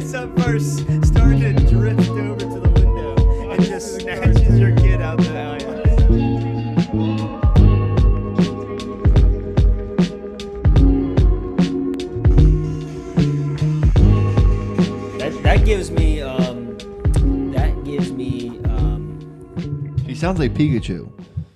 He's up first, starting to drift over to the window and just snatches your kid out the alley. That gives me. He sounds like Pikachu.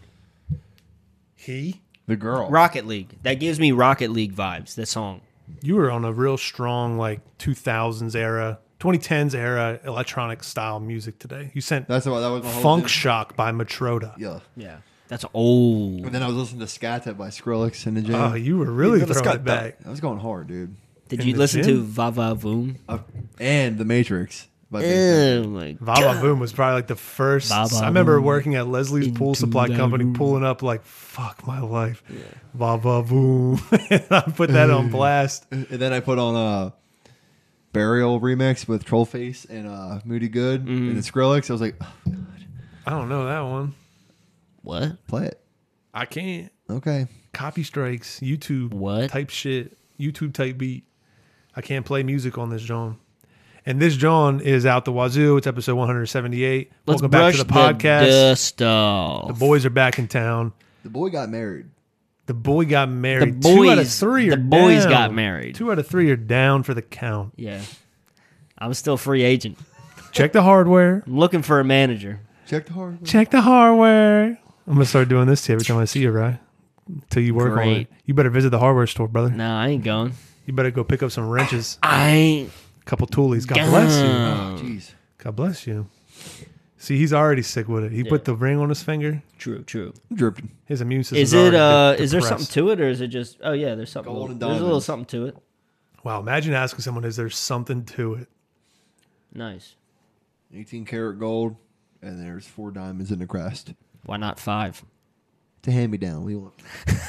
The girl. Rocket League. That gives me Rocket League vibes. The song. You were on a real strong 2000s era, 2010s era electronic style music today. You sent That was my whole Funk thing. Shock by Matroda. Yeah. Yeah, that's old. And then I was listening to Scata by Skrillex in the gym. Oh, you were really You throwing got it back. I was going hard, dude. Did In you the listen gym? to Va Va Voom? And The Matrix. By Oh my Vava god! Boom was probably the first. Vava I remember Boom. working at Leslie's Pool Into Supply the Company, room. pulling up fuck my life. Yeah. Vava Boom. And I put that on blast. And then I put on Burial remix with Trollface and Moody Good and Skrillex. I was like, oh, God. I don't know that one. What? Play it. I can't. Okay. Copy strikes, YouTube What? type shit, YouTube type beat. I can't play music on this John. And this John is out the wazoo. It's episode 178. Let's Welcome back brush to the podcast. dust off. The boys are back in town. The boy got married. The boy got married. The 2 out of boys- 3 are the boys down. got married. 2 out of 3 are down for the count. Yeah, I'm still a free agent. Check the hardware. I'm looking for a manager. Check the hard. Check the hardware. I'm gonna start doing this to you every time I see you, right? Until you work on Great. it. You better visit the hardware store, brother. No, I ain't going. You better go pick up some wrenches, I ain't. a couple toolies. God bless you. Oh, jeez. God bless you. See, he's already sick with it. He put the ring on his finger. True. I'm dripping. His immune system. Is it? Is there something to it, or is it just? Oh yeah, there's something. Gold and There's a little diamonds. something to it. Wow! Imagine asking someone, "Is there something to it?" Nice. 18 karat gold, and there's 4 diamonds in the crest. Why not 5? To hand me down. We want.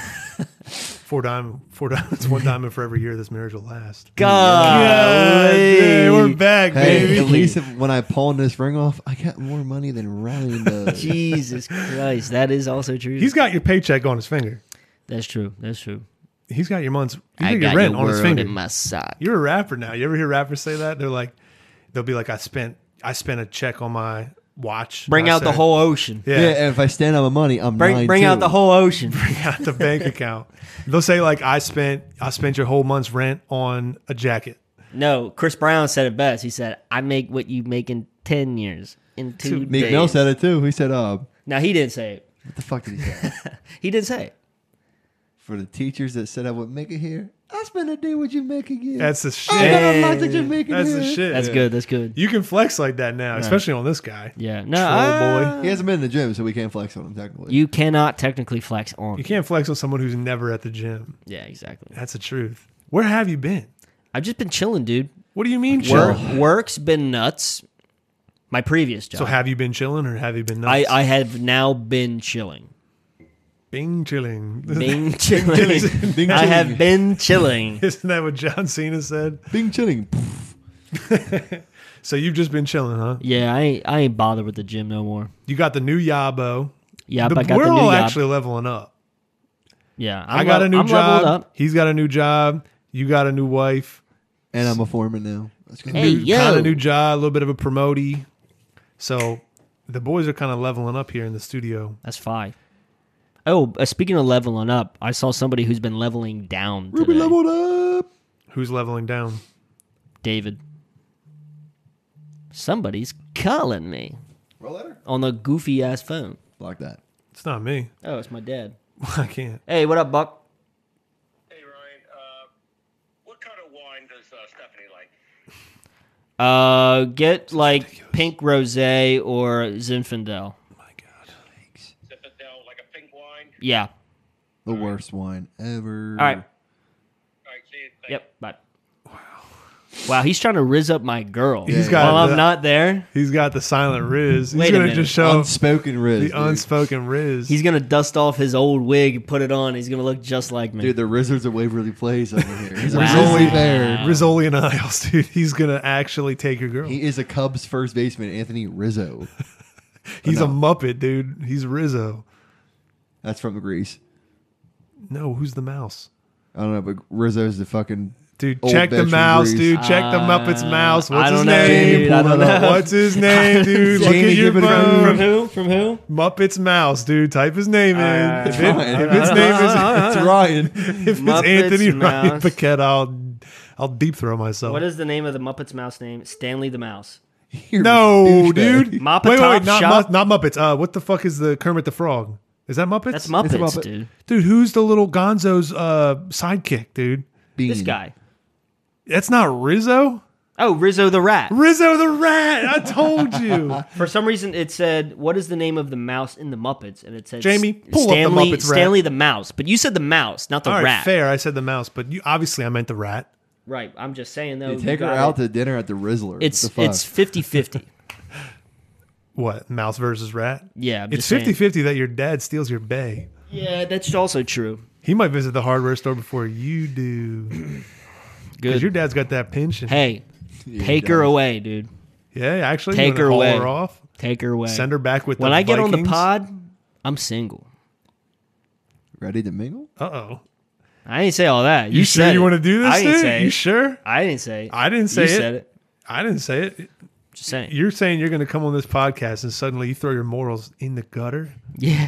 4 diamonds, 1 diamond for every year this marriage will last. God, Hey, we're back, Hey, baby. at least when I pawn this ring off, I got more money than Ryan does. Jesus Christ, that is also true. He's got your paycheck on his finger. That's true. That's true. He's got your month's. You I got got your rent your on his world finger. in my sock. You're a rapper now. You ever hear rappers say that? They'll be like, I spent a check on my watch. Bring I out the said, whole ocean. Yeah, and if I stand on my money, I'm Bring out the whole ocean. Bring out the bank account. They'll say like, I spent your whole month's rent on a jacket. No, Chris Brown said it best. He said, "I make what you make in 10 years in 2 Meek days." Mill said it too. He said, Now he didn't say it. what the fuck did he say? He didn't say it. For the teachers that said I would make it here, I spend a day what you make a year. That's the shit. I got a lot that you make it That's here. the shit. That's good. That's good. You can flex like that now, especially on this guy. Yeah. No, Troll boy. He hasn't been in the gym, so we can't flex on him technically. You cannot technically flex on. You can't flex on someone who's never at the gym. Yeah, exactly. That's the truth. Where have you been? I've just been chilling, dude. What do you mean chill? Work's been nuts. My previous job. So have you been chilling or have you been nuts? I have now been chilling. Bing chilling. Been chilling. Bing I have chilling. been chilling. Isn't that what John Cena said? Bing chilling. So you've just been chilling, huh? Yeah, I ain't bothered with the gym no more. You got the new Yabo. Yeah, I got We're the new all job. actually leveling up. Yeah, I got a new I'm leveled job. up. He's got a new job. You got a new wife. And I'm a foreman now. That's good. Hey, yo. Kind of new job, a little bit of a promotee. So the boys are kind of leveling up here in the studio. That's fine. Oh, speaking of leveling up, I saw somebody who's been leveling down Ruby today. leveled up. Who's leveling down? David. Somebody's calling me Roll letter. on the goofy ass phone. Block that. It's not me. Oh, it's my dad. I can't. Hey, what up, Buck? Hey Ryan, what kind of wine does Stephanie like? Get like pink rosé or Zinfandel. My God. Zinfandel, like a pink wine. Yeah. The worst wine ever. All right. All right, see you. Thanks. Yep. Bye. Wow, he's trying to riz up my girl. He's got while the- I'm not there. He's got the silent Riz. He's Wait a going to minute. just show Unspoken Riz. the dude. unspoken Riz. He's gonna dust off his old wig, put it on. He's gonna look just like me. Dude, the Rizzards of Waverly Place over here. He's a Wow. Rizzoli bear. Rizzoli and Isles, dude. He's going to actually take your girl. He is a Cubs first baseman, Anthony Rizzo. He's no. a Muppet, dude. He's Rizzo. That's from Greece. No, who's the mouse? I don't know, but Rizzo's the fucking Dude, Old check the veteran mouse, Grease. dude. Check the Muppets mouse. I What's his don't know, name? dude. I don't know. What's his name, dude? Look Jamie, at your give it a phone. From who? From who? Muppets mouse, dude. Type his name in. Alright. If his name is It's Ryan. if it's Muppets Anthony Ryan mouse. Paquette, I'll deep throw myself. What is the name of the Muppets mouse name? Stanley the Mouse. You're a No, douchebag. dude. Mop wait, Top not Shop? not Muppets. What the fuck is the Kermit the Frog? Is that Muppets? That's Muppets, Muppet. dude. Dude, who's the little Gonzo's sidekick, dude? Bean. This guy. That's not Rizzo. Oh, Rizzo the Rat. Rizzo the Rat. I told you. For some reason, it said, "What is the name of the mouse in the Muppets?" And it said, Jamie, pull up the Stanley, Muppets rat. Stanley the Mouse." But you said the mouse, not the All right, rat. fair. I said the mouse, but you obviously I meant the rat. Right. I'm just saying though. You you take her got out it. to dinner at the Rizzler. It's What the fuck? it's 50-50. What? Mouse versus rat? Yeah, I'm It's just saying. 50-50 that your dad steals your bay. Yeah, that's also true. He might visit the hardware store before you do. Because Good. your dad's got that pension. Hey, Yeah, take he her does. away, dude. Yeah, actually. Take you her wanna haul away. her off. Take her away. Send her back with when the I get on the Vikings? pod, I'm single. Ready to mingle? Uh-oh. I didn't say all that. You sure said you it. want to do this, I didn't dude? say You it. sure? I didn't say it. I didn't say you it. said it. I didn't say it. Just saying. You're saying you're going to come on this podcast and suddenly you throw your morals in the gutter? Yeah.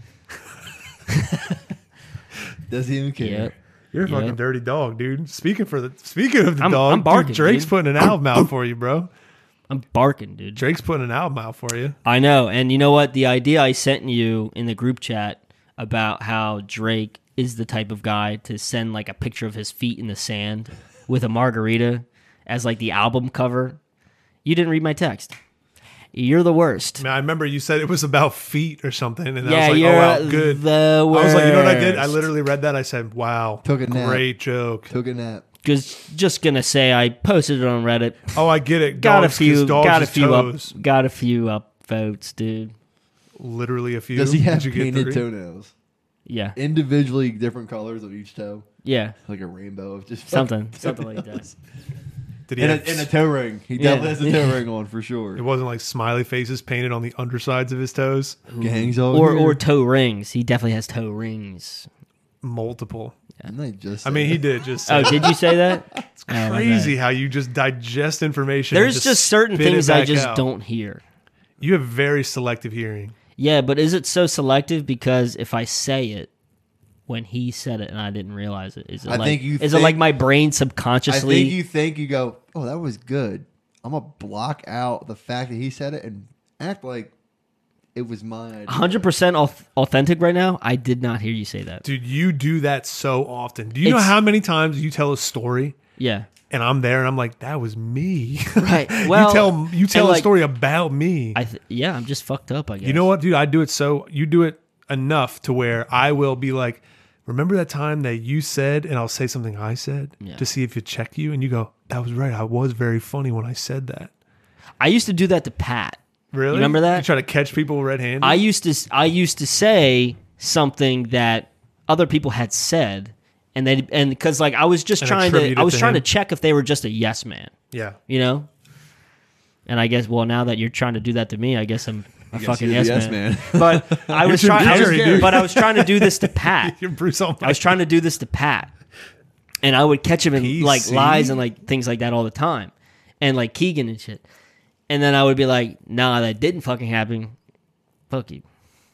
Doesn't even care. Yep. You're a Yeah. fucking dirty dog, dude. Speaking of the I'm dog, barking, dude, Drake's dude. putting an album out for you, bro. I'm barking, dude. Drake's putting an album out for you. I know. And you know what? The idea I sent you in the group chat about how Drake is the type of guy to send like a picture of his feet in the sand with a margarita as like the album cover. You didn't read my text. You're the worst. Man, I remember you said it was about feet or something, and Yeah, I was like, you're "Oh wow, good." the worst. I was like, "You know what I did? I literally read that. I said, wow, Took a nap. great joke." Took a nap. Just gonna say I posted it on Reddit. Oh, I get it. Got Dogs, a few. 'cause dogs Got a is few toes. up. Got a few up votes, dude. Literally a few. Does he have Did you get painted 3? toenails? Yeah. Individually different colors of each toe? Yeah. Like a rainbow of just Something fucking like that. toenails. Did he And have, a toe ring. He Yeah. definitely has a toe ring on for sure. it wasn't like smiley faces painted on the undersides of his toes. Gangs all Or here. or toe rings. He definitely has toe rings. Multiple. Didn't I just I mean, say he that? did just Oh, say did you say that? It's crazy how you just digest information. and There's just certain spit it things I back just out. don't hear. You have very selective hearing. Yeah, but is it so selective because if I say it when he said it and I didn't realize it, is it I like think you is it like think- my brain I subconsciously? think you go, oh, that was good. I'm gonna block out the fact that he said it and act like it was my idea. 100% authentic right now. I did not hear you say that. Dude, you do that so often. Do you know It's- how many times you tell a story Yeah. and I'm there and I'm like, that was me. Right. Well, you tell and a like, story about me. Yeah, I'm just fucked up, I guess. You know what, dude? I do it so you do it enough to where I will be like, remember that time that you said, and I'll say something I said Yeah. to see if it checked you, and you go, that was right. I was very funny when I said that. I used to do that to Pat. Really? You remember that? You try to catch people red-handed. I used to say something that other people had said, and because like I was just And trying attribute to it to trying to him? check if they were just a yes man, yeah. you know. And I guess now that you're trying to do that to me, I guess I'm a guess fucking you're the yes, yes man. man. But I was Jim trying, Carrey, dude. but I was trying to do this to Pat. You're Bruce Almighty. I was trying to do this to Pat, and I would catch him in like PC? lies and like things like that all the time, and like Keegan and shit. And then I would be like, "Nah, that didn't fucking happen. Fuck you."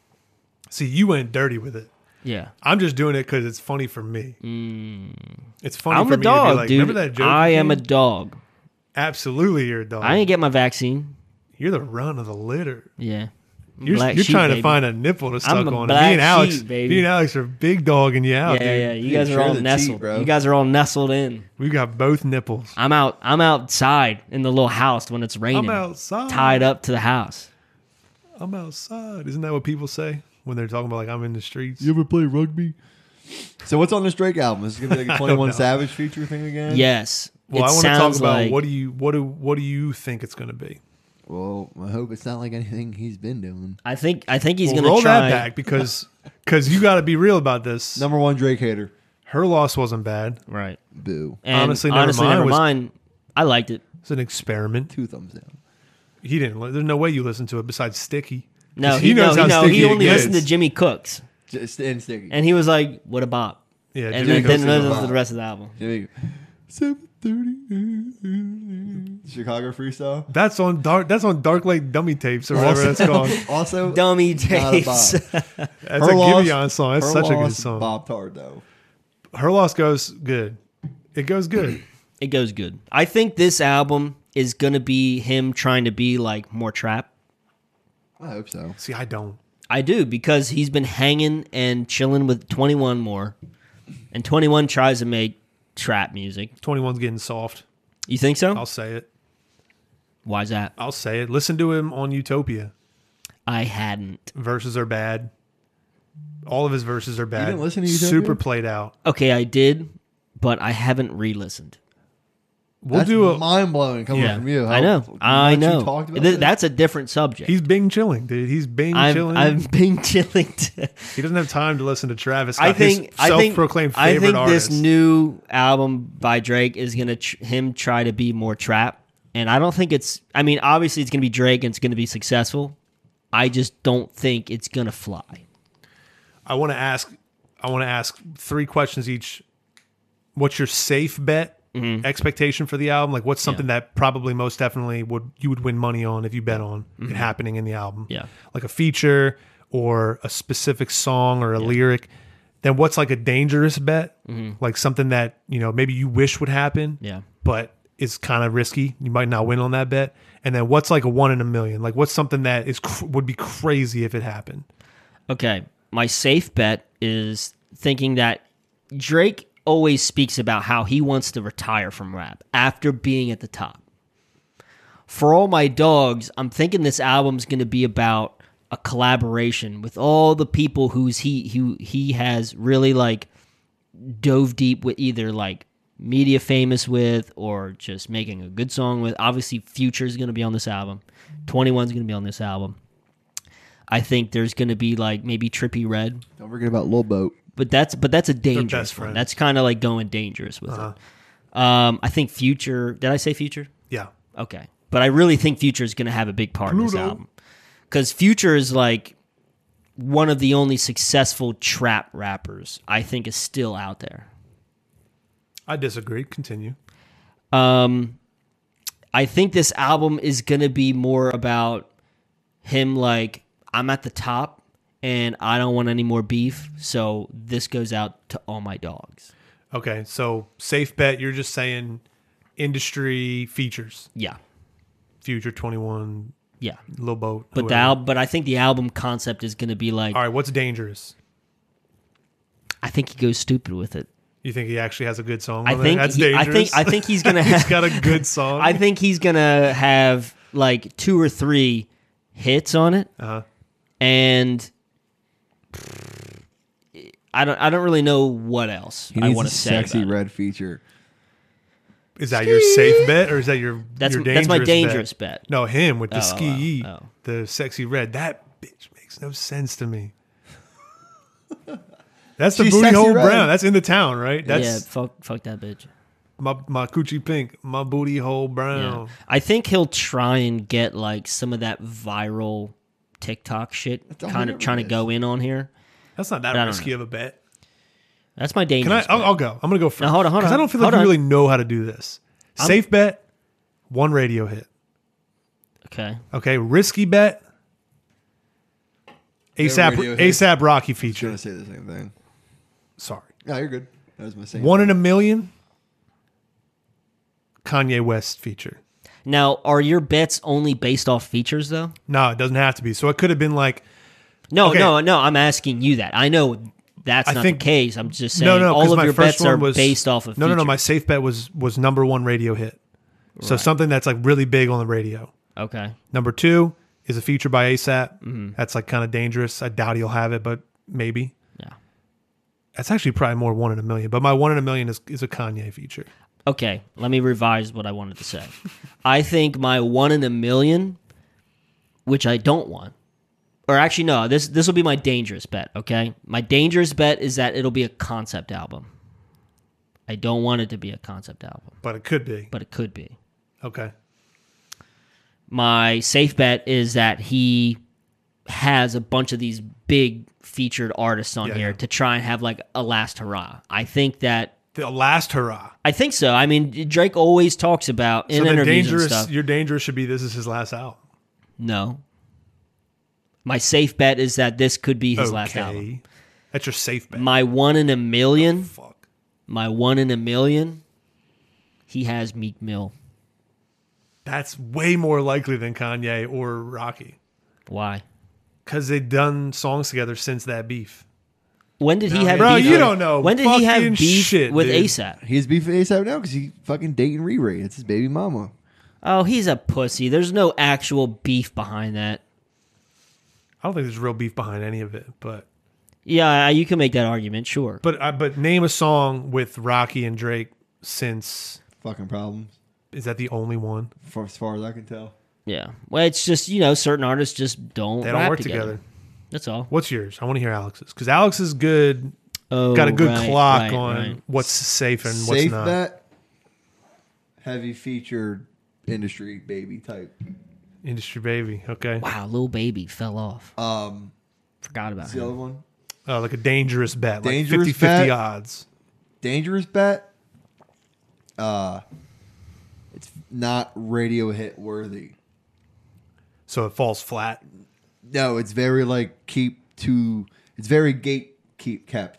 See, you went dirty with it. Yeah, I'm just doing it because it's funny for me. It's funny I'm for a me to be dog, like, dude. remember that joke? I you am a told? dog. Absolutely, you're a dog. I didn't get my vaccine. You're the run of the litter. Yeah, You're Black sheep, trying baby. to find a nipple to suck a on. black Me and Alex, sheep, baby. me and Alex are big dogging you out, Yeah, dude. yeah. You Dude, guys are sure all the nestled. cheat, bro. You guys are all nestled in. We got both nipples. I'm outside in the little house when it's raining. I'm outside. Tied up to the house. I'm outside. Isn't that what people say when they're talking about like I'm in the streets? You ever play rugby? So what's on this Drake album? Is it gonna be like a 21 know. Savage feature thing again? Yes. Well, it I want to talk sounds about like, what do you think it's going to be? Well, I hope it's not like anything he's been doing. I think he's Well, gonna roll try. that back because you got to be real about this. Number one Drake hater. Her loss wasn't bad. Right. Boo. And Honestly, honestly, Nevermind never was- mind. I liked it. It's an experiment. 2 thumbs down. He didn't. There's no way you listen to it besides Sticky. No, 'Cause he knows how sticky he it only gets. listened to Jimmy Cooks, Just and sticky. and he was like, "What a bop!" Yeah, And Jimmy then Cooks didn't is a listen bop. to the rest of the album. Jimmy, 7:30. Chicago freestyle. That's on Dark Lake Dummy Tapes or whatever that's called. Also, Dummy not a tapes. bop. That's Her a Loss- Giveon song. That's Her such a good Loss song. bopped hard though. Her Loss goes good. It goes good. It goes good. I think this album is gonna be him trying to be like more trap. I hope so. See, I don't. I do, because he's been hanging and chilling with 21 more, and 21 tries to make trap music. 21's getting soft. You think so? I'll say it. Why's that? I'll say it. Listen to him on Utopia. I hadn't. Verses are bad. All of his verses are bad. didn't listen to Utopia? Super played out. Okay, I did, but I haven't re-listened. We'll That's do a. mind blowing coming Yeah, from you. I know. How I much you know. talked about this. That's a different subject. He's Bing chilling, dude. He's Bing chilling. I've been chilling. He doesn't have time to listen to Travis Scott, I think his self-proclaimed favorite I think artist. this new album by Drake is gonna him try to be more trap, and I don't think it's. I mean, obviously it's gonna be Drake and it's gonna be successful. I just don't think it's gonna fly. I want to ask 3 questions each. What's your safe bet expectation for the album? Like, what's something that probably most definitely you would win money on if you bet on it happening in the album? Yeah. Like a feature or a specific song or a lyric. Then what's like a dangerous bet? Like something that, maybe you wish would happen, Yeah. but is kind of risky. You might not win on that bet. And then what's like a 1 in a million? Like what's something that would be crazy if it happened? Okay, my safe bet is thinking that Drake always speaks about how he wants to retire from rap after being at the top. For All My Dogs, I'm thinking this album's going to be about a collaboration with all the people who he has really like dove deep with, either like media famous with or just making a good song with. Obviously, Future's going to be on this album. 21's going to be on this album. I think there's going to be like maybe Trippie Redd. Don't forget about Lil Boat. But that's a dangerous best one. friends. That's kind of like going dangerous with it. I think Future. Did I say Future? Yeah. Okay, but I really think Future is going to have a big part in this Pluto. album, because Future is like one of the only successful trap rappers I think is still out there. I disagree. Continue. I think this album is going to be more about him like, I'm at the top and I don't want any more beef, so this goes out to all my dogs. Okay, so safe bet. You're just saying industry features. Yeah. Future 21, Yeah. Lil Boat. But whoever. but I think the album concept is going to be like, All right, what's dangerous? I think he goes stupid with it. You think he actually has a good song? I on think there? That's he- dangerous. I think he's gonna He's have. got a good song. I think he's gonna have like 2 or 3 hits on it, Uh-huh. and I don't really know what else He I needs want a to say. sexy about it. red feature. Is that your safe bet or is that your That's your that's my dangerous dangerous bet? bet. No, him with the Oh, ski, oh. the sexy red. That bitch makes no sense to me. That's the She's booty sexy hole red. brown. That's in the town, right? Yeah, That's fuck that bitch. my coochie pink, my booty hole brown. Yeah. I think he'll try and get like some of that viral TikTok shit, That's all kind he of ever trying to is. go in on here. That's not that But I don't risky know. of a bet. That's my Can dangerous. I? I'll, bet. I'll go. I'm gonna go first. Now, hold on, Because I don't feel like hold you on. really know how to do this. Safe bet, 1 radio hit. Okay. Okay, risky bet. ASAP radio hit. ASAP Rocky I was feature. gonna say the same thing. Sorry. No, you're good. That was my same. 1 in a million. Kanye West feature. Now, are your bets only based off features though? No, it doesn't have to be. So it could have been like No, Okay. no. I'm asking you that. I know that's I not think- the case. I'm just saying no, all because of my your first bets are one was based off of no. features. My safe bet was number 1 radio hit. So Right. something that's like really big on the radio. Okay. Number 2 is a feature by ASAP. Mm-hmm. That's like kind of dangerous. I doubt he'll have it, but maybe. Yeah. That's actually probably more 1 in a million. But my 1 in a million is a Kanye feature. Okay. Let me revise what I wanted to say. I think my 1 in a million, which I don't want, or actually no, this will be my dangerous bet. Okay. My dangerous bet is that it'll be a concept album. I don't want it to be a concept album, But it could be. but it could be. Okay. My safe bet is that he has a bunch of these big featured artists on Yeah, here yeah. to try and have like a last hurrah. I think that The last hurrah. I think so. I mean, Drake always talks about in So the interviews and dangerous, stuff. your dangerous should be this is his last album. No. My safe bet is that this could be his last album. That's your safe bet. My 1 in a million. Fuck. My 1 in a million. He has Meek Mill. That's way more likely than Kanye or Rocky. Why? Because they've done songs together since that beef. When did he have Bro, beef? you with- don't know When did he have fucking beef shit, with dude. ASAP? He's beefing ASAP now because he fucking dating Riri. It's his baby mama. Oh, he's a pussy. There's no actual beef behind that. I don't think there's real beef behind any of it, but Yeah, you can make that argument, sure. but name a song with Rocky and Drake since. Fucking problems, Is that the only one? as far as I can tell. Yeah. Well, it's just, certain artists just don't They don't rap work together. That's all. What's yours? I want to hear Alex's because Alex is good. Oh, Got a good right, clock right, on right. what's safe and what's Safe not. bet. Heavy featured industry baby type. Industry baby. Okay. Wow, Lil Baby fell off. Forgot about What's the him. other one? Oh, like a dangerous bet. Dangerous like 50-50 bet? odds. Dangerous bet. It's not radio hit worthy. So it falls flat. No, it's very it's very gate kept.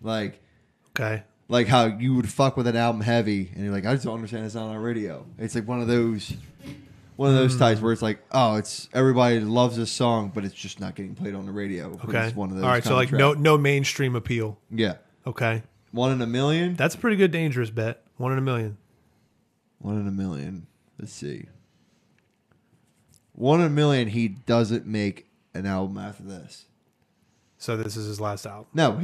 Okay. Like how you would fuck with an album heavy and you're like, I just don't understand it's not on radio. It's like one of those types where it's like, oh, it's everybody loves this song, but it's just not getting played on the radio. Okay. It's one of those All right. So like contracts. no mainstream appeal. Yeah. Okay. 1 in a million? That's a pretty good dangerous bet. 1 in a million. 1 in a million. Let's see. 1 in a million, he doesn't make an album after this. So this is his last album. No,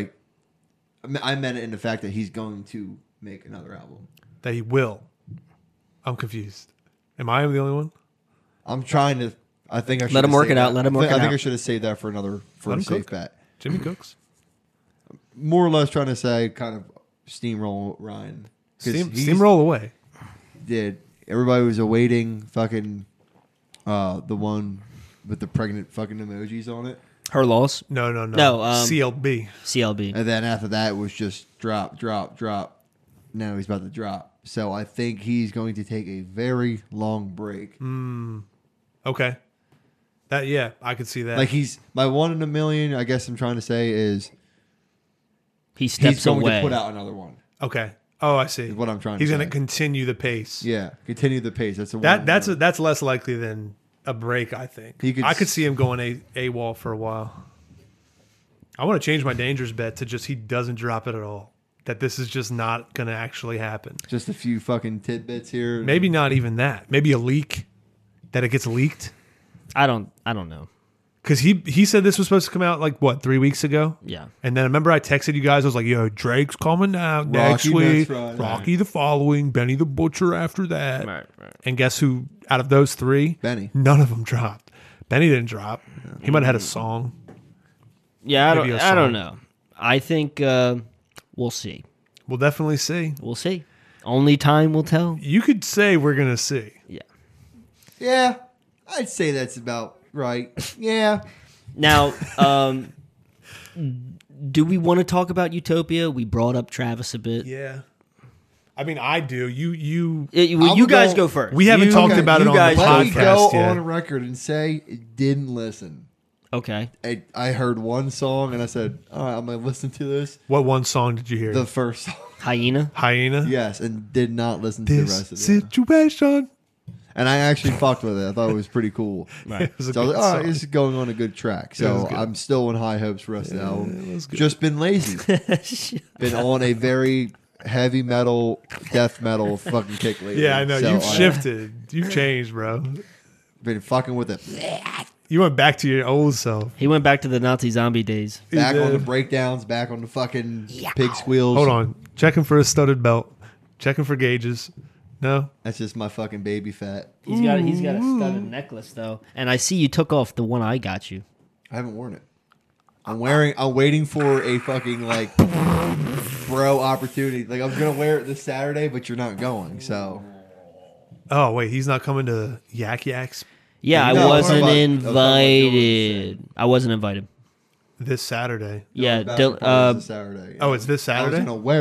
I meant it in the fact that he's going to make another album. That he will. I'm confused. Am I the only one? I'm trying to. I think I should Let him work it out. Let him work it I think I out. should have saved that for Let a him safe cook. bet. Jimmy Cooks. More or less trying to say, kind of steamroll Ryan. 'Cause he's- Steamroll away. Did everybody was awaiting fucking the one with the pregnant fucking emojis on it, Her loss? No. No, CLB. CLB. and then after that it was just drop. Now he's about to drop. So I think he's going to take a very long break. Okay. I could see that. Like he's my 1 in a million. I guess I'm trying to say is He steps he's going away. to put out another one. okay. Oh, I see. Is what I'm trying to He's say. going to continue the pace. Yeah, continue the pace. That's That's less likely than a break, I think. He could I could see him going AWOL for a while. I want to change my dangerous bet to just he doesn't drop it at all. That this is just not going to actually happen. just a few fucking tidbits here. Maybe not even that. Maybe a leak. That it gets leaked. I don't know. Because he said this was supposed to come out like, what, 3 weeks ago? Yeah. And then I remember I texted you guys. I was like, yo, Drake's coming out next Rocky week. next Friday. Rocky the following. Benny the Butcher after that. Right. And guess who, out of those three? Benny. None of them dropped. Benny didn't drop. He might have had a song. Yeah, Maybe a I don't song. know. I think we'll see. We'll definitely see. We'll see. Only time will tell. You could say we're going to see. Yeah. Yeah, I'd say that's about right. Yeah. Now, do we want to talk about Utopia? We brought up Travis a bit. Yeah. I mean, I do. You You guys go first. We haven't talked about it you on the guys Let me go podcast yet. on record and say it didn't listen. Okay. I heard one song and I said, all right, I'm going to listen to this. What one song did you hear? The first song. Hyena. Hyena? Yes, and did not listen to the This rest of it. situation. And I actually fucked with it. I thought it was pretty cool. It was a So I was good like, all right, song. this is going on a good track. was So good. I'm still in high hopes for the rest of the album. was good. Just been lazy. Been on a very heavy metal, death metal fucking kick lately. Yeah, I know. So You've I- shifted. You've changed, bro. Been fucking with it. You went back to your old self. He went back to the Nazi zombie days. Back on the did. breakdowns, back on the fucking pig squeals. Hold on. Checking for a studded belt. Checking for gauges. No? That's just my fucking baby fat. He's got a studded necklace though, and I see you took off the one I got you. I haven't worn it. I'm waiting for a fucking like bro opportunity. Like I'm gonna wear it this Saturday, but you're not going. So Oh, wait. He's not coming to Yak Yaks Yeah, No, I wasn't I'm talking about invited. I wasn't invited. this Saturday. Yeah, bachelor party is this Saturday. Oh, it's this I was Saturday? gonna wear it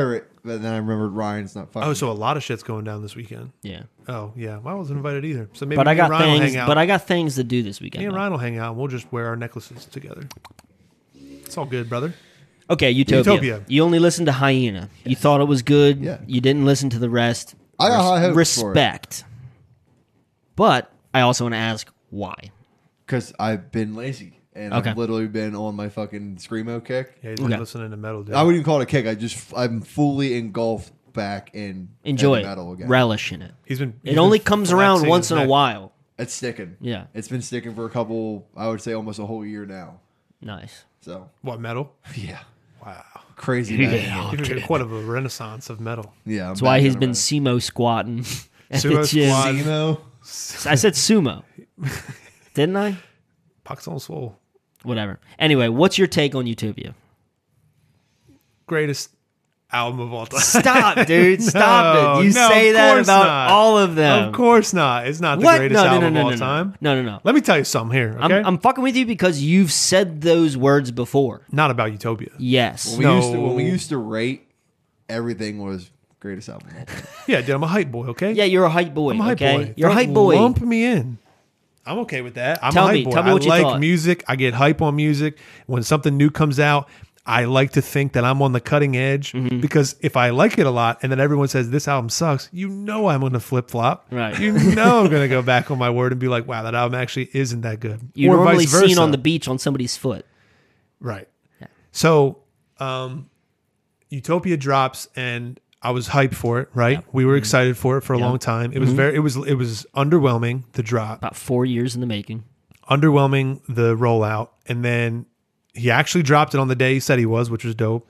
but then I remembered Ryan's not fucking. Oh, so a lot of shit's going down this weekend. Yeah. Oh, yeah. Well, I wasn't invited either. So maybe But I me and got Ryan will things. hang out. But I got things to do this Me weekend. and though. Ryan will hang out. And we'll just wear our necklaces together. It's all good, brother. Okay, Utopia. Utopia. You only listened to Hyena. You thought it was good. Yeah. You didn't listen to the rest. I got high hopes for it. Respect. But I also want to ask why. Because I've been lazy and Okay. I've literally been on my fucking screamo kick. Yeah, he's been Okay. listening to metal, dude. I wouldn't even call it a kick. I'm fully engulfed back in Enjoy heavy it. metal again. Relish in it. he's It been only comes around flexing once his in a neck. while. It's sticking. Yeah. It's been sticking for a couple. I would say almost a whole year now. Nice. So What, metal? yeah, Wow. crazy. Yeah. bad. You've quite of a renaissance of metal. Yeah, That's why he's been sumo squatting. at the Sumo gym. squat. Emo. I said sumo. Didn't I? Pucks on swole. Whatever. Anyway, what's your take on Utopia? Greatest album of all time. Stop, dude. Stop No, it. You no, say of that course about not. all of them. Of course not. It's not the What? greatest No, no, album no, of no, all no, time. no, no, no. Let me tell you something here, okay? I'm fucking with you because you've said those words before. Not about Utopia. Yes. When we used to rate, everything was greatest album of all time. Yeah, dude, I'm a hype boy, okay? Yeah, you're a hype boy. I'm a hype okay? boy. You're a Don't hype boy. Lump me in. I'm okay with that. I'm Tell a hype me- boy. tell me what I you like thought. music. I get hype on music. When something new comes out, I like to think that I'm on the cutting edge Mm-hmm. because if I like it a lot and then everyone says this album sucks, you know I'm going to flip flop. Right. You know I'm going to go back on my word and be like, wow, that album actually isn't that good. You're Or normally vice versa. seen on the beach on somebody's foot. Right. So, Utopia drops, and I was hyped for it. Right, we were excited for it for a long time. It was it was underwhelming, the drop, About 4 years in the making. underwhelming, the rollout, and then he actually dropped it on the day he said he was, which was dope.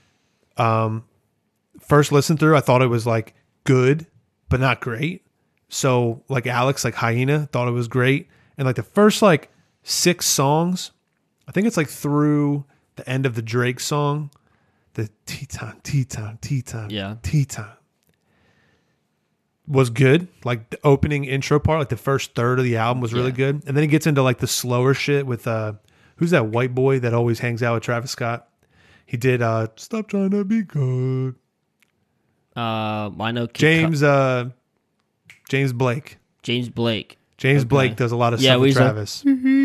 First listen through, I thought it was like good, but not great. So like Alex, like Hyena, thought it was great, and like the first like 6 songs, I think it's like through the end of the Drake song, the T-Time, Yeah. T-Time was good. Like the opening intro part, like the first third of the album was really Yeah. good. And then it gets into like the slower shit with who's that white boy that always hangs out with Travis Scott? He did Stop Trying to Be Good. I know James Blake. James Blake. James Okay. Blake does a lot of Yeah, stuff with he's like, Travis.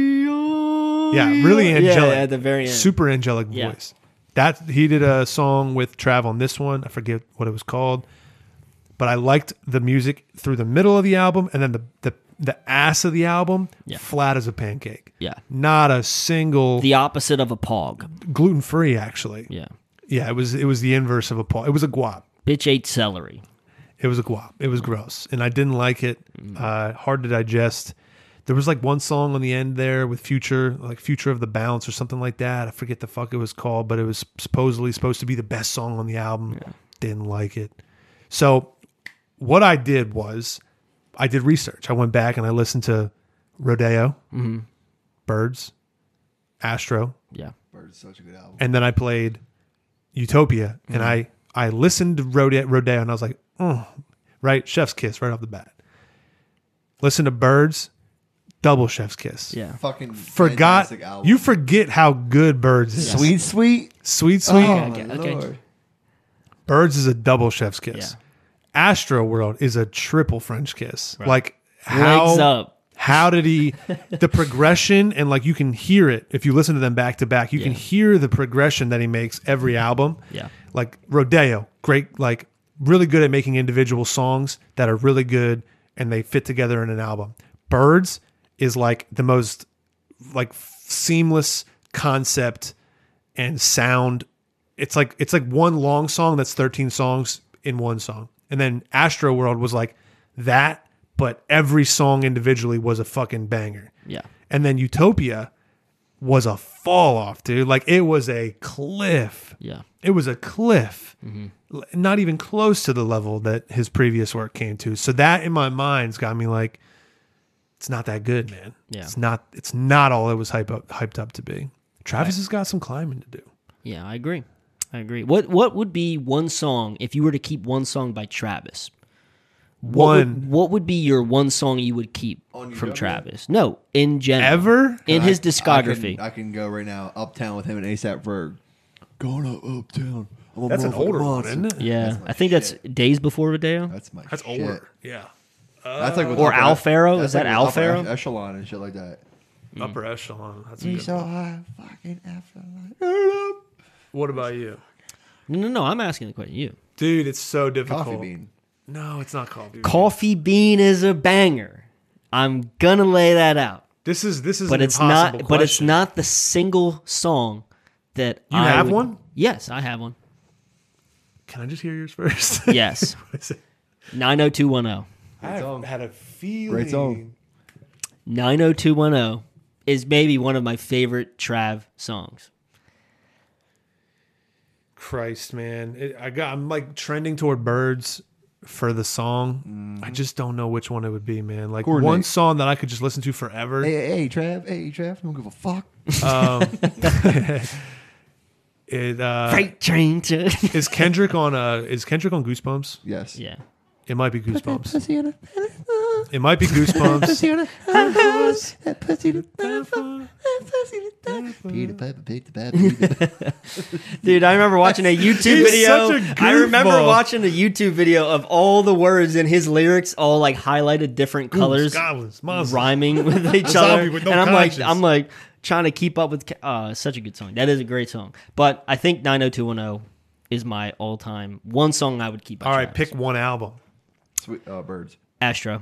Yeah, really angelic. Yeah, at the very end. Super angelic Yeah. voice. That he did a song with Trav on this one. I forget what it was called, but I liked the music through the middle of the album, and then the ass of the album, Yeah. flat as a pancake. Yeah. Not a single The opposite of a pog. gluten free. Actually, Yeah. yeah, it was the inverse of a paw. It was a guap. Bitch ate celery. It was a guap. It was gross, and I didn't like it. Hard to digest. There was like one song on the end there with Future, like Future of the Bounce or something like that. I forget the fuck it was called, but it was supposedly supposed to be the best song on the album. Didn't like it. So what I did was I did research. I went back and I listened to Rodeo, Birds, Astro, Yeah. Bird's such a good album. and then I played Utopia, and I listened to Rodeo, and I was like, oh, right, Chef's Kiss right off the bat. Listen to Birds, double Chef's Kiss. Yeah. Fucking Forgot fantastic album. you forget how good Birds is. Sweet, sweet. Sweet. Oh, Okay, my okay. Lord. Birds is a double Chef's Kiss. Yeah. Astro World is a triple French Kiss. Like Legs how up. how did he the progression, and like you can hear it if you listen to them back to back. You can hear the progression that he makes every album. Yeah. Like Rodeo, great, like really good at making individual songs that are really good and they fit together in an album. Birds is like the most like seamless concept and sound. It's like one long song that's 13 songs in one song. And then Astro World was like that, but every song individually was a fucking banger. Yeah. And then Utopia was a fall off, dude. Like it was a cliff. Yeah. It was a cliff. Not even close to the level that his previous work came to. So that in my mind's got me like, it's not that good, man. Yeah. It's not all it was hyped up to be. Travis has got some climbing to do. Yeah, I agree. What would be one song if you were to keep one song by Travis? What would be your one song you would keep On from Utopia? Travis? No, in general. Ever? In his I discography. can go right now. Uptown with him and ASAP Ferg. Going up uptown. That's an older one, isn't it? Yeah, That's my I think that's shit. days before Rodeo. That's my That's shit. older. Yeah. That's like with Or upper- Al Faro? that's Is that with Al upper Faro? Echelon and shit like that. Upper echelon. That's a You good so one. high, fucking echelon. What about you? No. I'm asking the question. You. Dude, it's so difficult. Coffee bean. No, it's not coffee bean. Coffee Bean is a banger. I'm gonna lay that out. This is But an it's impossible not. But it's question. not the single song that You I have would- one? Yes, I have one. Can I just hear yours first? Yes. What is it? 90210. I song. had a feeling. Great song. 90210 is maybe one of my favorite Trav songs. Christ, man. I'm like trending toward Birds for the song. I just don't know which one it would be, man. Like Coordinate. one song that I could just listen to forever. Hey, Trav. Don't give a fuck. Freight train to. Is Kendrick on Goosebumps? Yes. Yeah. It might be Goosebumps. It might be Goosebumps. Dude, I remember watching a YouTube He's video. such a I remember goofball. watching a YouTube video of all the words in his lyrics, all like highlighted different colors, Goblins, monsters. rhyming with each Zombie other. with no And conscience. I'm like trying to keep up with. Such a good song. That is a gregreat song. But I think 90210 is my all-time one song I would keep. by All right, Travis. pick one album. Sweet Birds. Astro,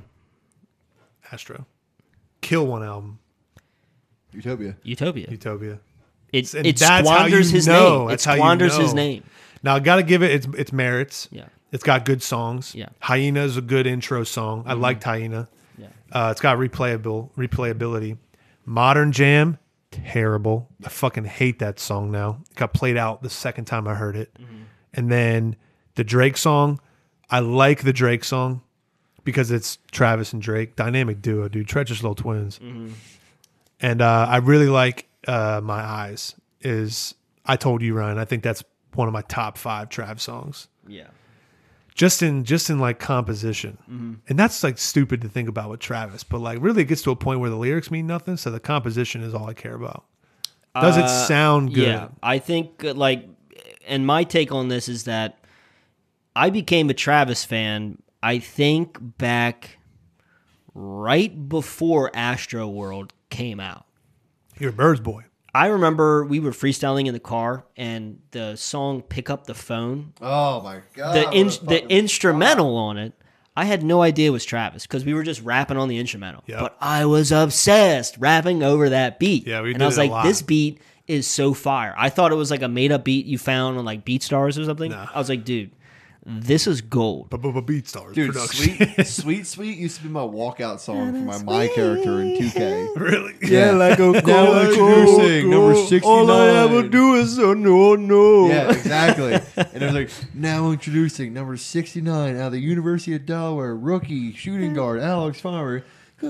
Kill one album. Utopia. Utopia. Utopia. It And it that's how squanders you his know. name. It That's how you squanders his know. name. Now I gotta give it its merits. Yeah. It's got good songs. Yeah. Hyena is a good intro song. I liked Hyena. Yeah. It's got replayability. Modern Jam, terrible. I fucking hate that song now. It got played out the second time I heard it. And then the Drake song, I like the Drake song because it's Travis and Drake. Dynamic duo, dude. Treacherous Little Twins. And I really like My Eyes. I told you, Ryan, I think that's one of my top 5 Trav songs. Yeah. Just in like composition. And that's like stupid to think about with Travis, but like really it gets to a point where the lyrics mean nothing, so the composition is all I care about. Does it sound good? Yeah, I think and my take on this is that I became a Travis fan. I think back right before Astro World came out. You're a Birds boy. I remember we were freestyling in the car, and the song "Pick Up the Phone," Oh my god. the instrumental on it. I had no idea it was Travis because we were just rapping on the instrumental. Yep. But I was obsessed rapping over that beat. Yeah, we and did I was it a like, lot. this beat is so fire. I thought it was like a made up beat you found on like BeatStars or something. Nah. I was like, dude, this is gold. BeatStars Dude, production. sweet used to be my walkout song for my character in 2K. Really? Yeah, like a now introducing number 69. All I ever do is no. Yeah, exactly. And it was like, now introducing number 69 out of the University of Delaware, rookie shooting guard Alex Farmer.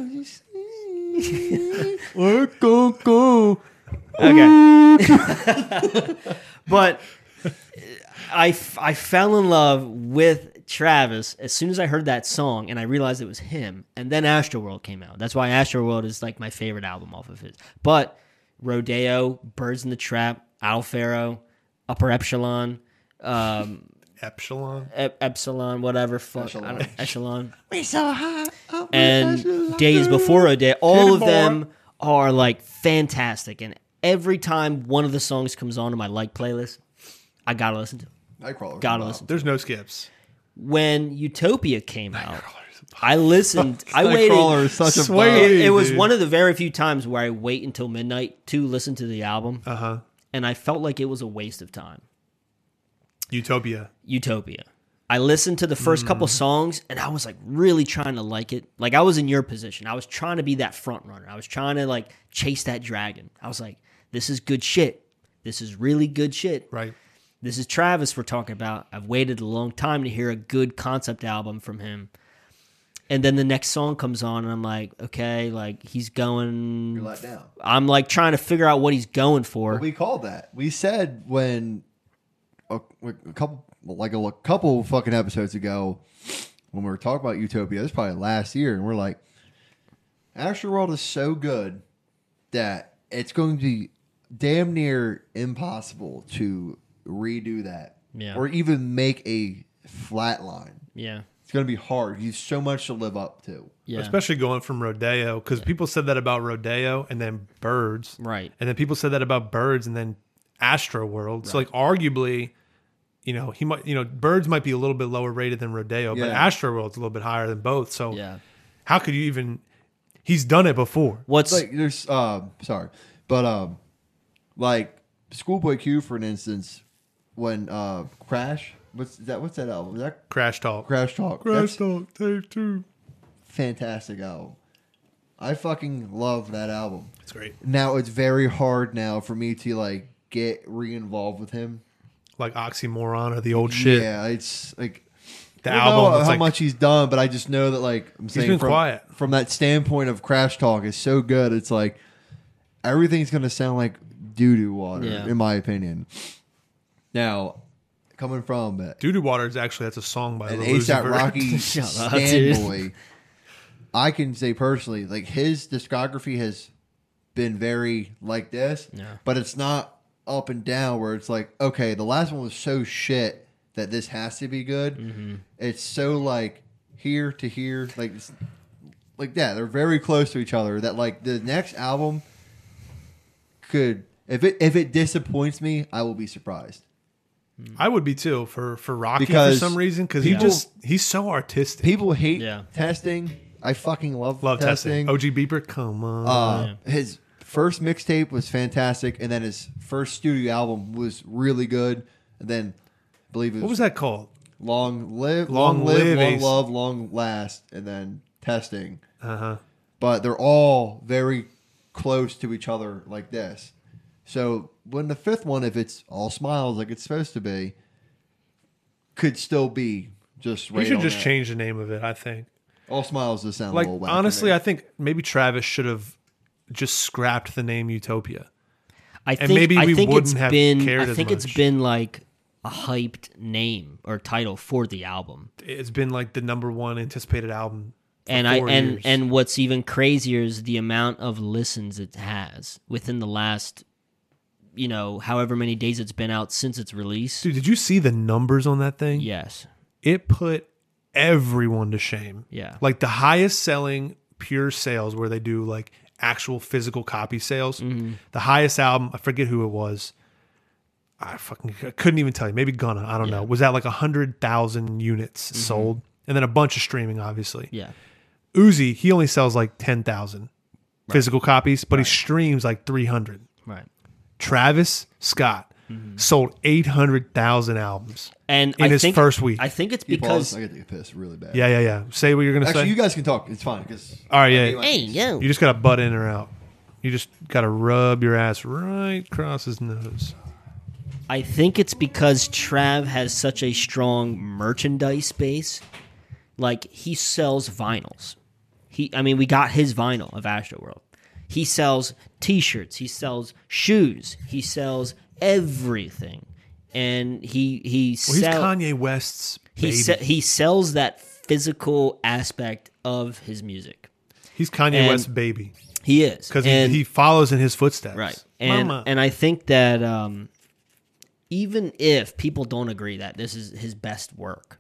Go. Okay. But I fell in love with Travis as soon as I heard that song, and I realized it was him. And then Astroworld came out. That's why Astroworld is like my favorite album off of his. But Rodeo, Birds in the Trap, Al Faro, Upper Epsilon, Epsilon. Epsilon, whatever, fuck, Echelon. I don't- Echelon, We so high. up in and Echelon. Days Before Rodeo. All Hit it of more. them are like fantastic, and every time one of the songs comes on to my like playlist, I gotta listen to it. Nightcrawler. Gotta listen. There's no skips. When Utopia came out, I listened. I Nightcrawler waited. is such a Sway. bop. It was dude. one of the very few times where I wait until midnight to listen to the album, Uh-huh. and I felt like it was a waste of time. Utopia. Utopia. I listened to the first couple songs, and I was like really trying to like it. Like I was in your position. I was trying to be that front runner. I was trying to like chase that dragon. I was like, this is good shit. This is really good shit. Right. This is Travis we're talking about. I've waited a long time to hear a good concept album from him. And then the next song comes on, and I'm like, okay, like he's going. You're let down. I'm like trying to figure out what he's going for. We called that. We said when a couple fucking episodes ago when we were talking about Utopia, this was probably last year, and we're like, Astroworld is so good that it's going to be damn near impossible to redo that Yeah. or even make a flat line. Yeah. It's going to be hard. He's so much to live up to. Yeah. Especially going from Rodeo, because people said that about Rodeo and then Birds. Right. And then people said that about Birds and then Astro World. So, like, arguably, he might, Birds might be a little bit lower rated than Rodeo, but Yeah. Astro World's a little bit higher than both. So, Yeah. how could you even? He's done it before. What's Like there's sorry, but like Schoolboy Q, for an instance, when Crash, what's that album? Is that Crash Talk. Crash Talk? That's Talk, Tape 2. fantastic album. I fucking love that album. It's great. Now it's very hard now for me to like get re-involved with him. Like Oxymoron or the old shit. Yeah, it's like The I don't album. know it's how like, much he's done, but I just know that like I'm saying been from, quiet. from that standpoint of Crash Talk is so good. It's like everything's gonna sound like doo-doo water, Yeah. in my opinion. Now, coming from Doo-Doo Water is actually, that's a song by an Lil Uzi ASAP Vert. Rocky Shut up, dude. fanboy, I can say personally, like his discography has been very like this, Yeah. but it's not up and down where it's like, okay, the last one was so shit that this has to be good. Mm-hmm. It's so like here to here, like that. They're very close to each other. That like the next album could, if it disappoints me, I will be surprised. I would be too for Rocky Because for some reason because people- he's so artistic. People hate Yeah. testing. I fucking love testing. OG Beeper, come on. His first mixtape was fantastic, and then his first studio album was really good. And then I believe it What was that called? Long Live, Long Live, Long Ace. Love, Long Last, and then Testing. Uh huh. But they're all very close to each other like this. So when the fifth one, if it's all smiles like it's supposed to be, could still be just right You should on just that. change the name of it. I think. All smiles does sound Like a little wacky. honestly, I think maybe Travis should have just scrapped the name Utopia. I And think maybe I we think wouldn't it's have been cared I as think it's much. been like a hyped name or title for the album. It's been like the number one anticipated album. For And 4 years. and what's even crazier is the amount of listens it has within the last however many days it's been out since its release. Dude, did you see the numbers on that thing? Yes. It put everyone to shame. Yeah. Like the highest selling pure sales where they do like actual physical copy sales. Mm-hmm. The highest album, I forget who it was. I couldn't even tell you. Maybe Gunna, I don't know. Was that like 100,000 units sold? And then a bunch of streaming, obviously. Yeah. Uzi, he only sells like 10,000 physical copies, but he streams like 300. Right. Travis Scott sold 800,000 albums. And In I his think, first week. I think it's You pause, because I get to get pissed really bad. Yeah. Say what you're going to Actually, say. you guys can talk. It's fine. Because All right, yeah. hey, yo. You just got to butt in or out. You just got to rub your ass right across his nose. I think it's because Trav has such a strong merchandise base. Like he sells vinyls. We got his vinyl of Astroworld. He sells T-shirts. He sells shoes. He sells everything, and he Well, he's sells. Kanye West's baby. He sells that physical aspect of his music. He's Kanye and- West's baby He is because And- he follows in his footsteps. right, and Mama. and I think that even if people don't agree that this is his best work,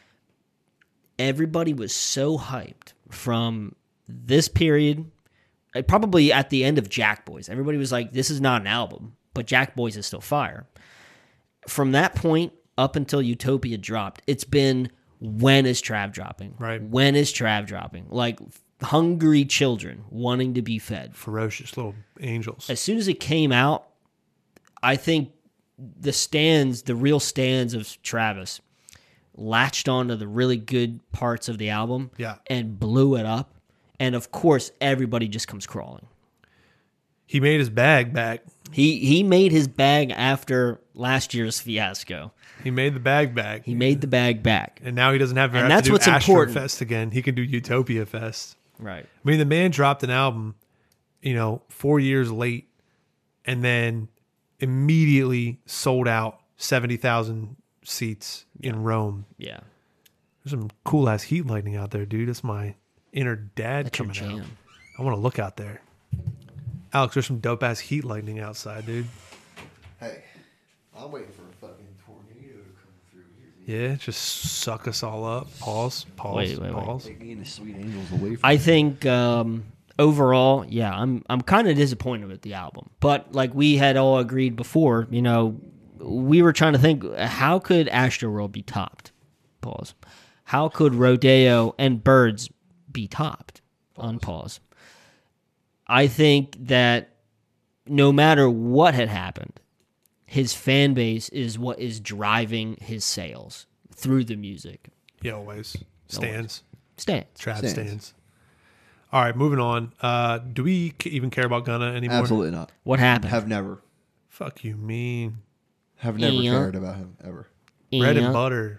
everybody was so hyped from this period. Probably at the end of Jack Boys, everybody was like, "This is not an album, but Jack Boys is still fire." From that point up until Utopia dropped, it's been when is Trav dropping? Right. When is Trav dropping? Like hungry children wanting to be fed. Ferocious little angels. As soon as it came out, I think the real stands of Travis, latched onto the really good parts of the album Yeah. and blew it up. And of course, everybody just comes crawling. He made his bag back. He made his bag after last year's fiasco. He made the bag back. He made the bag back. And now he doesn't have to, And have that's to do what's Astro important. Fest again. He can do Utopia Fest. Right. I mean, the man dropped an album, 4 years late, and then immediately sold out 70,000 seats in Rome. Yeah. There's some cool ass heat lightning out there, dude. That's my inner dad That's your coming out. jam. I want to look out there. Alex, there's some dope ass heat lightning outside, dude. Hey, I'm waiting for a fucking tornado to come Yeah, just suck us all up. Pause. Wait. Pause. Taking the sweet angels away from I think overall, yeah, I'm kind of disappointed with the album. But like we had all agreed before, you know, we were trying to think, how could Astroworld be topped? Pause. How could Rodeo and Birds be topped? On pause. I think that no matter what had happened, his fan base is what is driving his sales through the music. Yeah, always. Stands. Stands. Trap Stands. stands. All right, moving on. Do we even care about Gunna anymore? Absolutely not. What happened? Have never. Fuck you, mean. Have never Yeah. cared about him ever. Bread Yeah. and butter.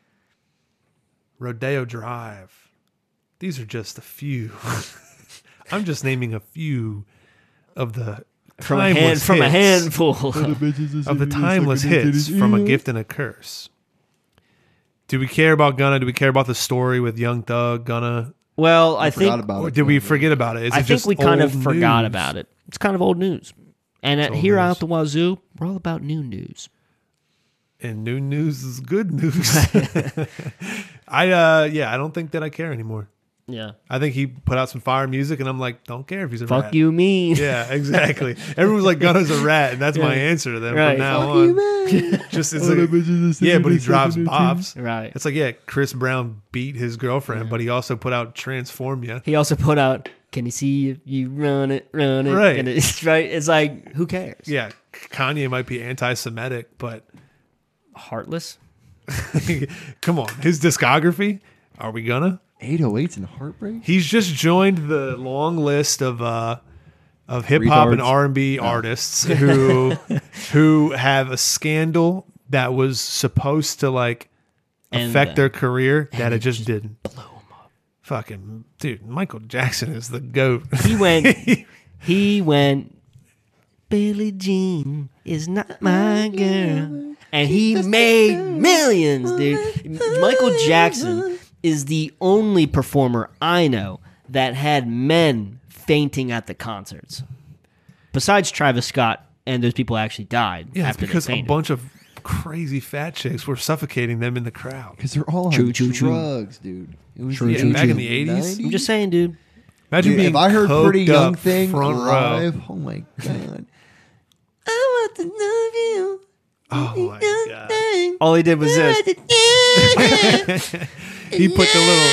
Rodeo Drive. These are just a few. I'm just naming a few of the From timeless a hits handful. of the timeless hits from A Gift and a Curse. Do we care about Gunna? Do we care about the story with Young Thug, Gunna? Well, I Forgot think about Or it. did we forget about it? Is I it think just we kind of old forgot news? about it. It's kind of old news. And at old here news. out the wazoo, we're all about new news. And new news is good news. I don't think that I care anymore. Yeah. I think he put out some fire music, and I'm like, don't care if he's a Fuck rat. you, mean. Yeah, exactly. Everyone's like, Gunna's a rat, and that's my Yeah. answer to them Right. from now Fuck on. you, man. Just it's like, yeah, but he drops bops. Right. It's like, yeah, Chris Brown beat his girlfriend, but he also put out Transform Ya. He also put out, "Can you see you run it, run it?" Right. And it's right. It's like, who cares? Yeah, Kanye might be anti-Semitic, but Heartless. come on, his discography. Are we gonna? 808s and Heartbreak? He's just joined the long list of hip hop and Retards. R&B artists who have a scandal that was supposed to like And, affect their career that it just didn't. Fucking dude, Michael Jackson is the GOAT. He went. Billie Jean is not my girl, and he made millions, dude. Michael Jackson is the only performer I know that had men fainting at the concerts. Besides Travis Scott, and those people actually died. Yeah, it's after because they a fainted. bunch of crazy fat chicks were suffocating them in the crowd. Because they're all True, on true, true. drugs, dude. It was Yeah, back in the 80s. I'm just saying, dude. Imagine Dude, being if I heard Pretty coked Young up Thing front row. live, oh my god. I want to love you. Oh my god. All he did was this. He put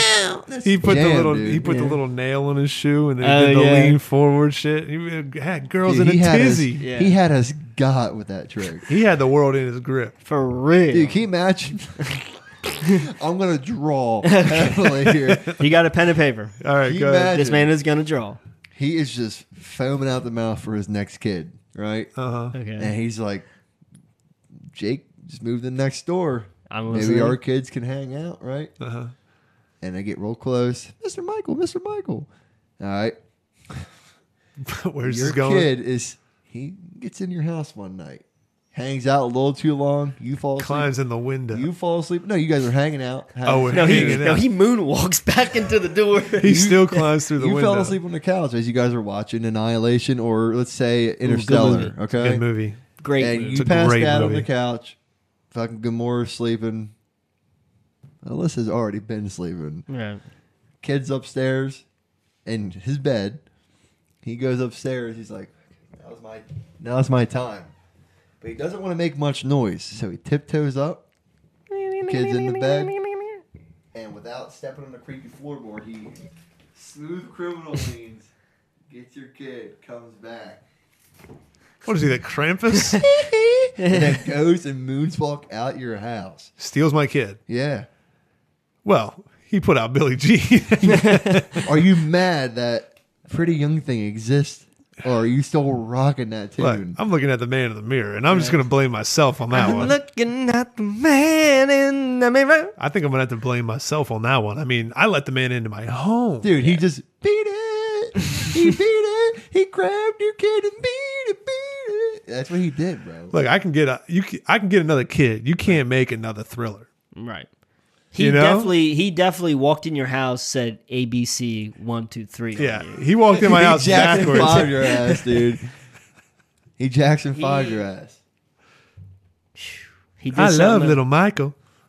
the Jam, little nail on his shoe and then Oh, did the yeah. lean forward shit. He had girls Dude, in a had us, tizzy. Yeah. he had us got with that trick. He had the world in his grip. For real. Dude, can you imagine? I'm gonna draw heavily here. You got a pen and paper. All right, Can you go ahead. imagine? This man is gonna draw. He is just foaming out the mouth for his next kid, right? Uh-huh. Okay. And he's like, Jake, just move to the next door. I'm Maybe listening. our kids can hang out, right? Uh-huh. And they get real close. Mr. Michael. All right. Where's Your this going? kid he gets in your house one night, hangs out a little too long. You fall asleep. Climbs in the window. You fall asleep. No, you guys are hanging out. Oh, we're No, hanging out. he moonwalks back into the door. He still climbs through the You window. fell asleep on the couch as you guys are watching Annihilation or let's say Interstellar. movie. Okay, Good movie. Great. and movie. It's you a passed great out on movie. the couch. Fucking Gamora's sleeping. Alyssa's already been sleeping. Right. Kid's upstairs in his bed. He goes upstairs. He's like, now's my time. But he doesn't want to make much noise, so he tiptoes up. Kid's in the bed, and without stepping on the creaky floorboard, he smooth criminal leans, gets your kid, comes back, What is he, the Krampus? and then goes and moonswalk out your house. Steals my kid. Yeah. Well, he put out Billie Jean. Are you mad that Pretty Young Thing exists, or are you still rocking that Look, tune? I'm looking at the man in the mirror, and I'm just going to blame myself on that I'm one. looking at the man in the mirror. I think I'm going to have to blame myself on that one. I mean, I let the man into my home. Dude, he just beat it. He beat it. He grabbed your kid and beat it. That's what he did, bro. Look, I can get another kid. You can't make another Thriller. Right. He You know? definitely walked in your house, said ABC 1 2 3. Yeah, he walked in my house He Jackson backwards. 5 your ass, dude. He Jackson 5 your ass. He did I love something- little Michael.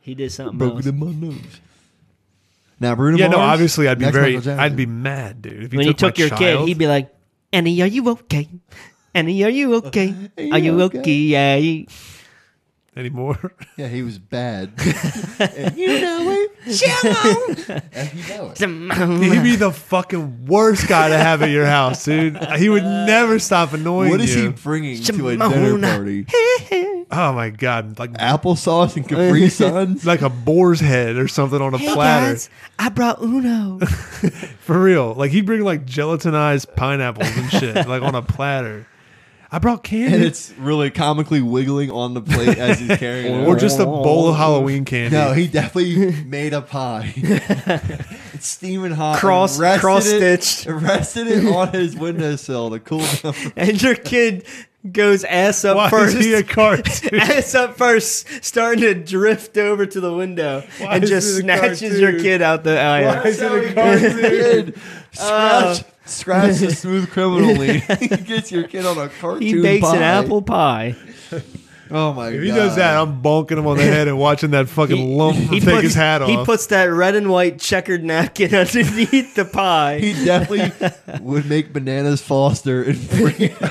He did something Broken else. in my nose. Now, Bruno Yeah, Mars. no, obviously I'd be next very, Michael Jackson. I'd be mad, dude. If When he took my your kid, child- he'd be like, "Annie, are you okay? Annie, are you okay? Are you okay? Yeah." anymore. Yeah, he was bad. And you know it. Shalom. And you know it. He'd be the fucking worst guy to have at your house, dude. He would never stop annoying What is he you. bringing to a dinner party? Oh my god, like Applesauce and Capri Suns? like a boar's head or something on a platter. I brought Uno. For real. Like he'd bring like gelatinized pineapples and shit, like on a platter. I brought candy. And it's really comically wiggling on the plate as he's carrying it. or just a bowl of Halloween candy. No, he definitely made a pie. It's steaming hot. Cross- and cross-stitched. Rested it on his windowsill to cool down. And your kid goes ass up Why first. is he a cartoon? Ass up first, starting to drift over to the window and is just it a snatches your cartoon? kid out the aisle. Why is it a cartoon? Kid, scratch the smooth criminal lead. He gets your kid on a cartoon He bakes pie. an apple pie. Oh my god! If he does that, I'm bonking him on the head and watching that fucking lump take his hat off. He puts that red and white checkered napkin underneath the pie. He definitely would make bananas Foster and bring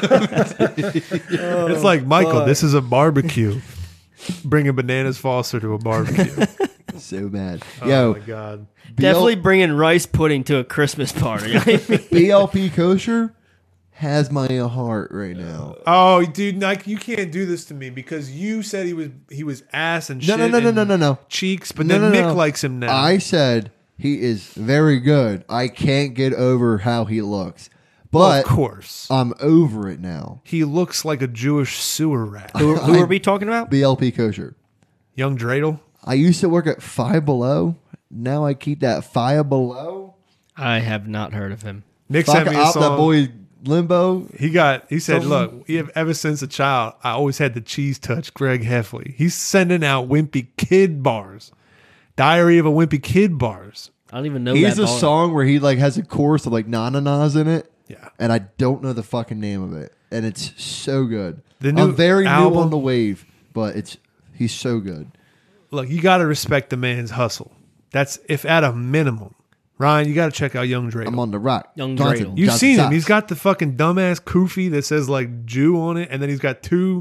It's like, Michael, this is a barbecue. Bringing bananas Foster to a barbecue. so mad. Oh Yo, my god. Definitely bringing rice pudding to a Christmas party. BLP Kosher has my heart right now. Oh, dude, like you can't do this to me because you said he was ass and shit. No. Cheeks, but No, then no, Nick no. likes him now. I said he is very good. I can't get over how he looks, Well, but of course, I'm over it now. he looks like a Jewish sewer rat. who are we talking about? BLP Kosher. Young Dreidel. I used to work at Five Below. Now I keep that Five Below. I have not heard of him. Nick Fuck sent me a out song. that boy Limbo. He said, Something. look, ever since a child, I always had the cheese touch, Greg Heffley. He's sending out Wimpy Kid bars. Diary of a Wimpy Kid bars. I don't even know He has that a bar. song where he like has a chorus of like na-na-nas in it. Yeah. And I don't know the fucking name of it. And it's so good. The new I'm very new album- on the wave, but he's so good. Look, you got to respect the man's hustle. That's if at a minimum. Ryan, you got to check out Young Dreidel. I'm on the rock. Young Johnson, Dreidel. You've Johnson seen him. Socks. He's got the fucking dumbass kufi that says like Jew on it, and then he's got two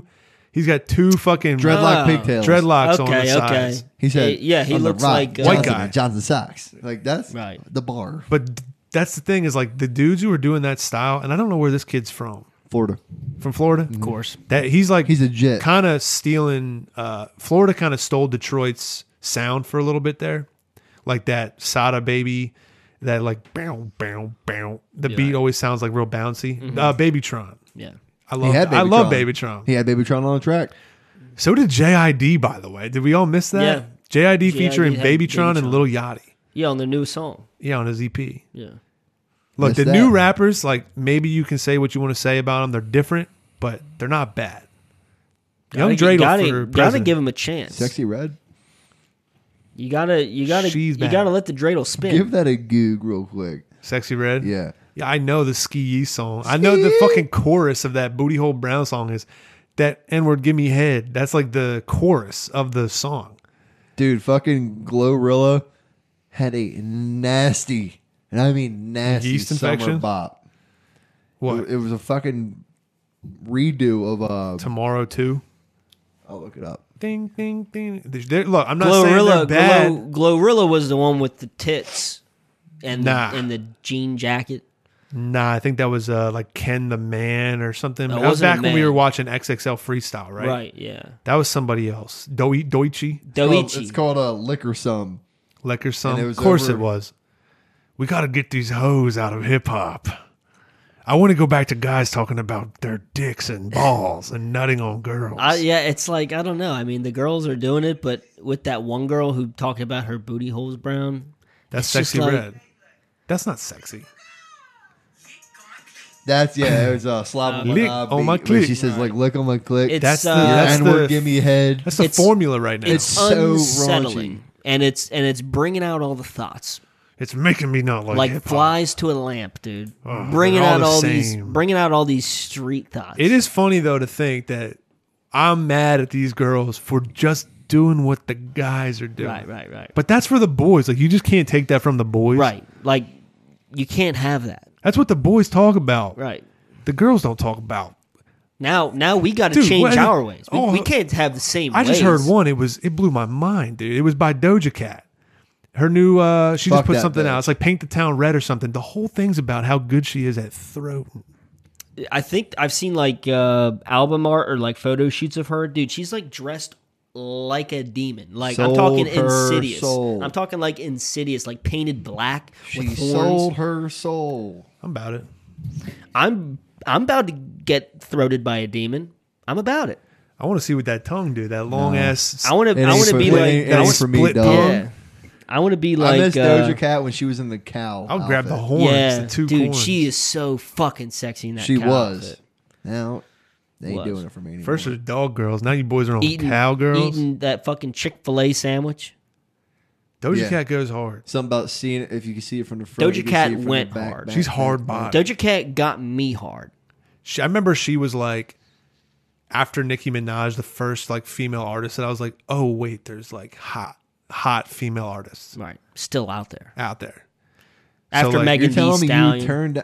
fucking dreadlock Oh. pigtails. dreadlocks on the Okay, okay. sides. He said, Yeah, he on the looks rock, like, White Johnson, guy. Johnson Socks. Like that's Right. the bar. But that's the thing is like the dudes who are doing that style, and I don't know where this kid's from. Florida. From Florida, Of course. That he's like He's a jet. kind of stealing. Florida kind of stole Detroit's sound for a little bit there, like that Sada Baby, that like bow bow bow. The Yeah. beat always sounds like real bouncy. Babytron. Yeah. I He love. had I love Babytron. Babytron. He had Babytron on the track. So did JID, by the way. Did we all miss that? Yeah. JID JID featuring had Babytron and Babytron. Lil Yachty. Yeah, on the new song. Yeah, on his EP. Yeah. Look, Missed the that. new rappers, like maybe you can say what you want to say about them. They're different, but they're not bad. Young Dreidel for gotta president. give him a chance. Sexy Red. You gotta She's bad. let the dreidel spin. Give that a goog real quick. Sexy Red. Yeah. Yeah, I know the Ski Yee song. I know the fucking chorus of that Booty Hole Brown song is that N-word give me head. That's like the chorus of the song. Dude, fucking Glorilla had a nasty, and I mean nasty, Yeast summer infection? bop. What? It was a fucking redo of Tomorrow too. I'll look it up. Ding ding ding. Look, I'm not saying they're bad. Glorilla was the one with the tits and Nah. and the jean jacket. Nah, I think that was like Ken the Man or something. No, it That was wasn't back a when we man. were watching XXL Freestyle, right? Right, yeah. That was somebody else. Doichi, Doichi. It's called Liquor Some. Liquor Some. And it was Of course over- it was. We got to get these hoes out of hip hop. I want to go back to guys talking about their dicks and balls and nutting on girls. Yeah, it's like I don't know. I mean, the girls are doing it, but with that one girl who talked about her booty holes brown, That's it's just Sexy like- Red. That's not sexy. That's it was Slap Lick on my clit. She says like lick on my click. It's That's the yeah, N-word, the give me a head. that's the It's- formula right now. it's so unsettling, raunchy. and it's bringing out all the thoughts, It's making me not like, like hip-hop. flies to a lamp, dude. Oh, bringing they're all out the all same. these street thoughts. It is funny though to think that I'm mad at these girls for just doing what the guys are doing. Right. But that's for the boys. Like, you just can't take that from the boys. Right. Like, you can't have that. That's what the boys talk about. Right. The girls don't talk about. Now we got to Dude, change what- our ways. oh, We can't have the same I ways. just heard one. It blew my mind, dude. It was by Doja Cat. Her new, she Fuck just put that something bitch. out. It's like Paint the Town Red or something. The whole thing's about how good she is at throating. I think I've seen like album art or like photo shoots of her. Dude, she's like dressed like a demon. Like I'm Sold talking her Insidious. soul. I'm talking like Insidious, like painted black She with horns. sold her soul. I'm about it. I'm about to get throated by a demon. I'm about it. I want to see what that tongue do. That long ass. I want It to. ain't I want to for- be it like. ain't- it I ain't want- for me, split dog. tongue. yeah. I want to be I like. miss Doja Cat when she was in the cow. I'll grab the outfit. horns. Yeah, the two dude, corns. she is so fucking sexy in that. She cow was. outfit. Now they ain't Was. doing it for me anymore. First are dog girls. Now you boys are on Eating cowgirls. eating that fucking Chick-fil-A sandwich. Doja Yeah. Cat goes hard. Something about seeing it. If you can see it from the front, Doja you can Cat see it from went the back, hard. back, She's back, hard back. body. Doja Cat got me hard. I remember she was like, after Nicki Minaj, the first like female artist, that I was like, oh wait, there's like hot female artists Right, still out there. out there. After like, Megan You're telling Thee me Stallion. you turned.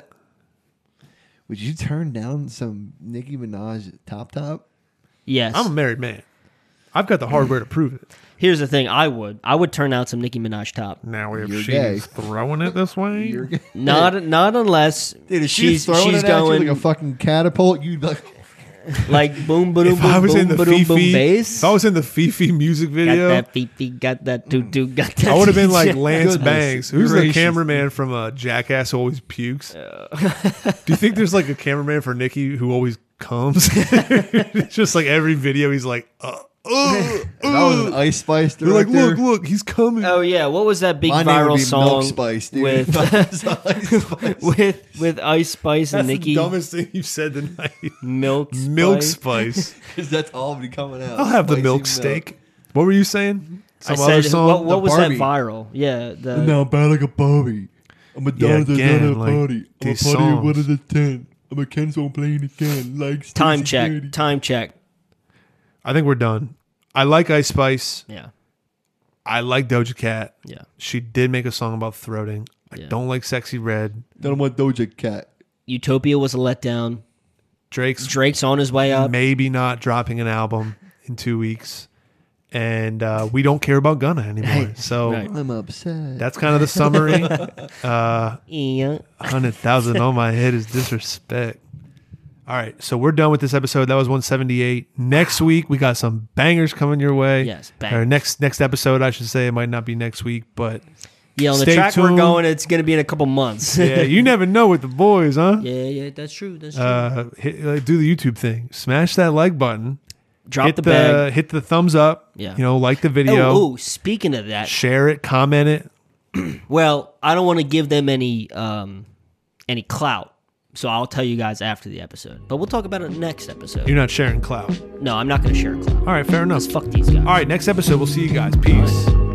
Would you turn down some Nicki Minaj top? Yes. I'm a married man. I've got the hardware to prove it. Here's the thing. I would turn out some Nicki Minaj top. Now if You're she's gay. throwing it this way, You're Not unless Dude, if she's throwing it at going you like a fucking catapult, you'd be like, like boom boom if I boom was in boom the boom boom Fifi, bass. if I was in the Fifi music Got video, that Fifi, got that tutu, got that. I would have been like DJ. Lance Goodness Banks. Who's the gracious. cameraman from Jackass who always pukes? Do you think there's like a cameraman for Nicki who always comes? It's just like every video he's like, if I was an Ice Spice They're like, director. look, he's coming. Oh yeah, what was that big my name would viral be song Milk Spice, dude. with Ice Spice. with Ice Spice and That's Nicki? the dumbest thing you've said tonight. Milk Milk Spice. Spice. 'Cause that's all be coming out. I'll have the Spicy milk steak. What were you saying? I Some other said, song? what was Barbie. that viral? Yeah, the Now I'm bad like a Barbie. I'm a Yeah, dance again, at a like, party. I'm a these party of 1 songs. to 10. I'm a Kenzo playing again. Like time Stacey Doty. check. Time check. I think we're done. I like Ice Spice. Yeah, I like Doja Cat. yeah. She did make a song about throating. I Yeah. don't like Sexy Red. Then I want Doja Cat. Utopia was a letdown. Drake's on his way up. maybe not dropping an album in 2 weeks. And we don't care about Gunna anymore. So Right. I'm upset. that's kind of the summary. Yeah. 100,000 on my head is disrespect. All right, so we're done with this episode. That was 178. Next week we got some bangers coming your way. Yes, Or bangers. next episode, I should say. It might not be next week, but Yeah, on the Stay track we're tuned. going, it's going to be in a couple months. yeah, you never know with the boys, huh? yeah, that's true. That's true. Do the YouTube thing. Smash that like button. Drop hit the bag. Hit the thumbs up. Yeah. You know, like the video. Oh, speaking of that, Share it. Comment it. well, I don't want to give them any clout, so I'll tell you guys after the episode. But we'll talk about it next episode. You're not sharing clout. No, I'm not going to share a clout. All right, fair enough. Let's fuck these guys. All right, next episode. We'll see you guys. Peace.